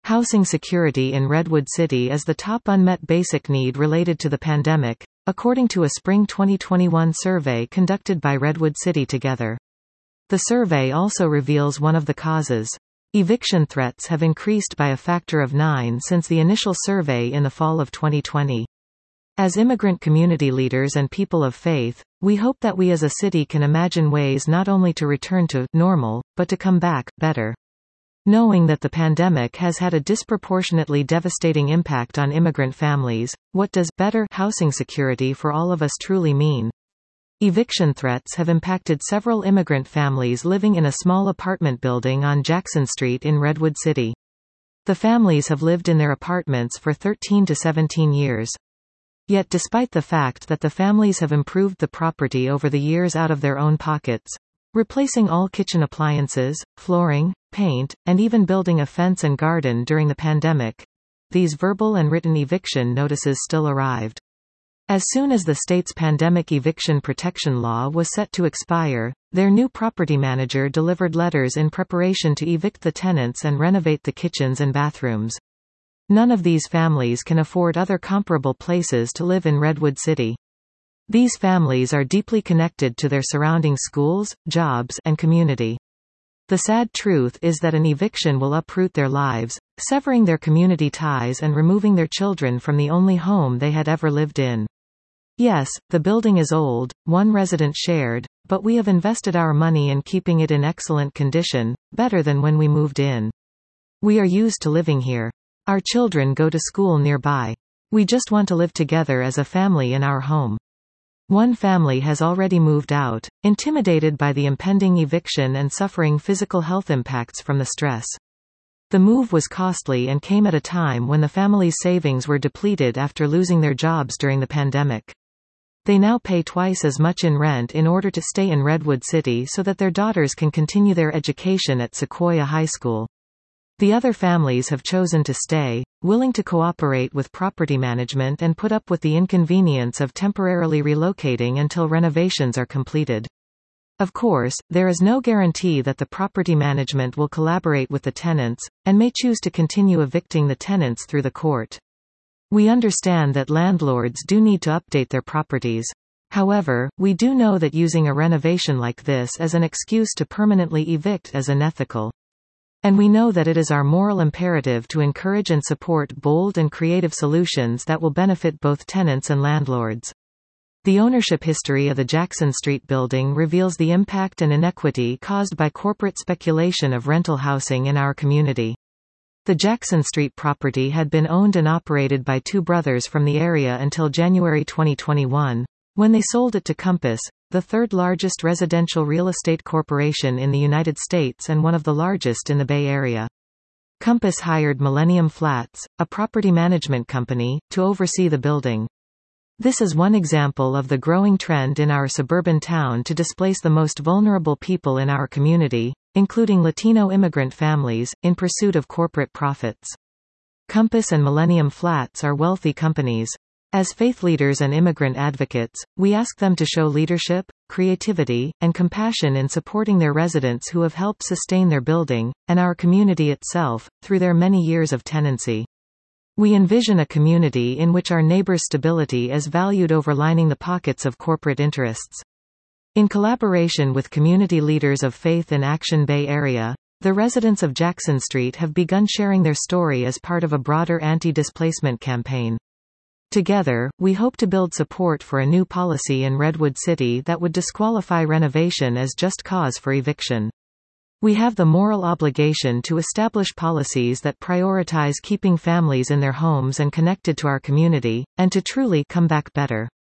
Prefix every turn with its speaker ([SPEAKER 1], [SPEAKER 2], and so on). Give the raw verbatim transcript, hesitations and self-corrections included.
[SPEAKER 1] Housing security in Redwood City is the top unmet basic need related to the pandemic, according to a spring twenty twenty-one survey conducted by Redwood City Together. The survey also reveals one of the causes. Eviction threats have increased by a factor of nine since the initial survey in the fall of twenty twenty. As immigrant community leaders and people of faith, we hope that we as a city can imagine ways not only to return to normal, but to come back better. Knowing that the pandemic has had a disproportionately devastating impact on immigrant families, what does better housing security for all of us truly mean? Eviction threats have impacted several immigrant families living in a small apartment building on Jackson Street in Redwood City. The families have lived in their apartments for thirteen to seventeen years. Yet despite the fact that the families have improved the property over the years out of their own pockets, replacing all kitchen appliances, flooring, paint, and even building a fence and garden during the pandemic, these verbal and written eviction notices still arrived. As soon as the state's pandemic eviction protection law was set to expire, their new property manager delivered letters in preparation to evict the tenants and renovate the kitchens and bathrooms. None of these families can afford other comparable places to live in Redwood City. These families are deeply connected to their surrounding schools, jobs, and community. The sad truth is that an eviction will uproot their lives, severing their community ties and removing their children from the only home they had ever lived in. Yes, the building is old, one resident shared, but we have invested our money in keeping it in excellent condition, better than when we moved in. We are used to living here. Our children go to school nearby. We just want to live together as a family in our home. One family has already moved out, intimidated by the impending eviction and suffering physical health impacts from the stress. The move was costly and came at a time when the family's savings were depleted after losing their jobs during the pandemic. They now pay twice as much in rent in order to stay in Redwood City so that their daughters can continue their education at Sequoia High School. The other families have chosen to stay, willing to cooperate with property management and put up with the inconvenience of temporarily relocating until renovations are completed. Of course, there is no guarantee that the property management will collaborate with the tenants, and may choose to continue evicting the tenants through the court. We understand that landlords do need to update their properties. However, we do know that using a renovation like this as an excuse to permanently evict is unethical. And we know that it is our moral imperative to encourage and support bold and creative solutions that will benefit both tenants and landlords. The ownership history of the Jackson Street building reveals the impact and inequity caused by corporate speculation of rental housing in our community. The Jackson Street property had been owned and operated by two brothers from the area until January twenty twenty-one, when they sold it to Compass, the third largest residential real estate corporation in the United States and one of the largest in the Bay Area. Compass hired Millennium Flats, a property management company, to oversee the building. This is one example of the growing trend in our suburban town to displace the most vulnerable people in our community, including Latino immigrant families, in pursuit of corporate profits. Compass and Millennium Flats are wealthy companies. As faith leaders and immigrant advocates, we ask them to show leadership, creativity, and compassion in supporting their residents who have helped sustain their building, and our community itself, through their many years of tenancy. We envision a community in which our neighbors' stability is valued over lining the pockets of corporate interests. In collaboration with community leaders of Faith in Action Bay Area, the residents of Jackson Street have begun sharing their story as part of a broader anti-displacement campaign. Together, we hope to build support for a new policy in Redwood City that would disqualify renovation as just cause for eviction. We have the moral obligation to establish policies that prioritize keeping families in their homes and connected to our community, and to truly come back better.